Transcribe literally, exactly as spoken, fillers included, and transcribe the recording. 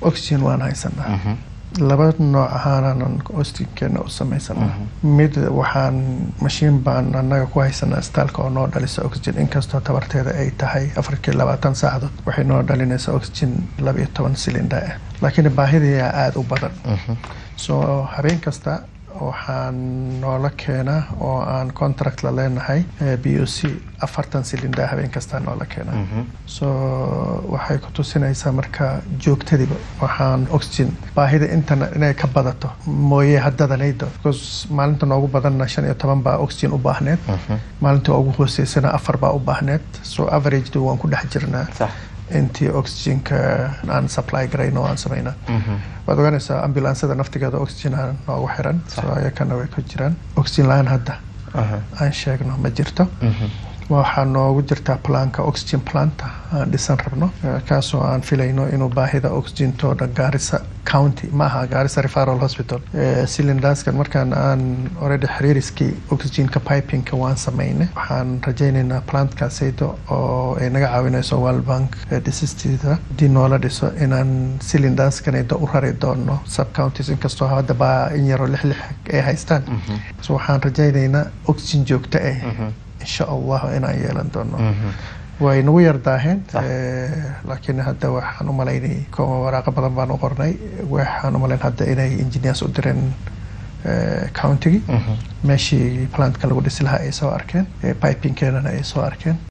oxygen waan haysanaa laba nooc ahaan oxygen oo samaysanaa mid waxaan machine baan anaga ku haysanaa istaalka oo noo dhalisa oxygen inkastoo tabarteeda ay tahay afar iyo labaatan saacadood waxay noo dhalinaysaa oxygen laba iyo toban cylinder ah laakiin baahida aad u badan soo habeen kasta waxaan noola keenaa oo aan contract la leenahay B O C afartan cylinder habeen kasta noola keenaa soo waxay ku tusinaysaa marka joogtadiba waxaan oxygen baahida intan inay ka badato mooyee haddadanaydo because maalinta noogu badanna shan iyo toban baa oxygen u baahneed maalinta ugu hooseysana afar baa u baahneed soo average waan ku dhex jirnaa intii oxygenka aan supply garayno aan sameynaa waad ogaanaysaa ambulansada naftigeeda oxygen aan noogu xiran soo ayakana way ku jiraan oxygen laan hadda aan sheegno ma jirto waxaa noogu jirtaa planka oxygen planta aan dhisan rabno kaasoo aan filayno inuu baahida oxygentooda Garissa County maaha Garissa Referral Hospital cylinderskan markaan aan already xiriiriskii oxygenka pipingka waan sameynay waxaan rajaynaynaa plantkaasaydo oo ay naga caawinayso World Bank dhisistida dii noola dhiso inaan cylinderskanaydo u rari doono sub counties inkastoo hadda baa in yaro lix lix ay haystaan so waxaan rajaynaynaa oxygen joogto ah إن شاء الله إنا يلان دونه وينوير داهن لكن هذا وحن ملايني كم وراقب بدن بانو قرني وحن ملاين هذا إنا إنجنياس أدرن كاونتي ماشي بلانت كلا ودي سلها إيسو أركن بايبين كنا إيسو أركن